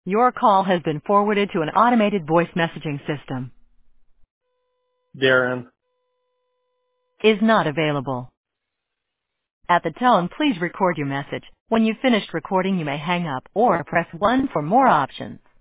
Your call has been forwarded to an automated voice messaging system. Darren. Is not available. At the tone, please record your message. When you've finished recording, you may hang up or press 1 for more options.